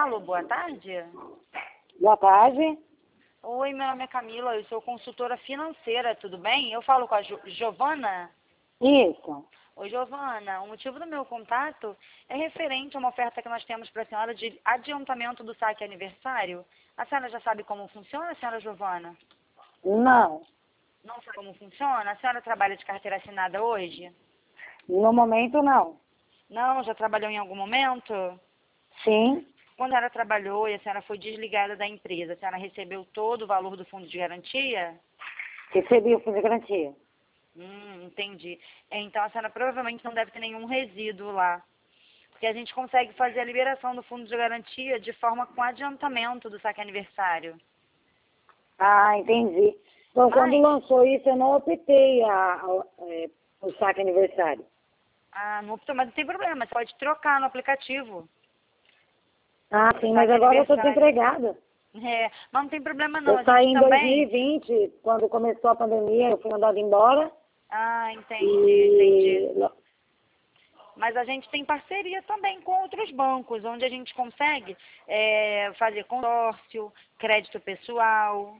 Alô, boa tarde. Boa tarde. Oi, meu nome é Camila, eu sou consultora financeira, tudo bem? Eu falo com a Giovana? Isso. Oi, Giovana, o motivo do meu contato é referente a uma oferta que nós temos para a senhora de adiantamento do saque aniversário. A senhora já sabe como funciona, senhora Giovana? Não. Não sabe como funciona? A senhora trabalha de carteira assinada hoje? No momento, não. Não, já trabalhou em algum momento? Sim. Quando a senhora trabalhou e a senhora foi desligada da empresa, a senhora recebeu todo o valor do fundo de garantia? Recebi o fundo de garantia. Entendi. Então a senhora provavelmente não deve ter nenhum resíduo lá. Porque a gente consegue fazer a liberação do fundo de garantia de forma com adiantamento do saque aniversário. Ah, entendi. Então, quando Mas, lançou isso, eu não optei o saque aniversário. não, mas não tem problema, você pode trocar no aplicativo. Ah, O sim, mas saque agora eu estou aniversário. desempregada. É, mas não tem problema não, Eu a saí gente em também. 2020, quando começou a pandemia, eu fui mandada embora. Entendi. E Mas a gente tem parceria também com outros bancos, onde a gente consegue fazer consórcio, crédito pessoal,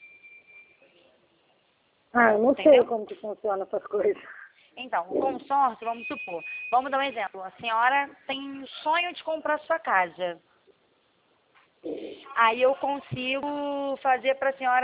eu não sei entendeu? como que funciona essas coisas. Então, o consórcio, vamos supor, vamos dar um exemplo, a senhora tem sonho de comprar sua casa. Aí eu consigo fazer para a senhora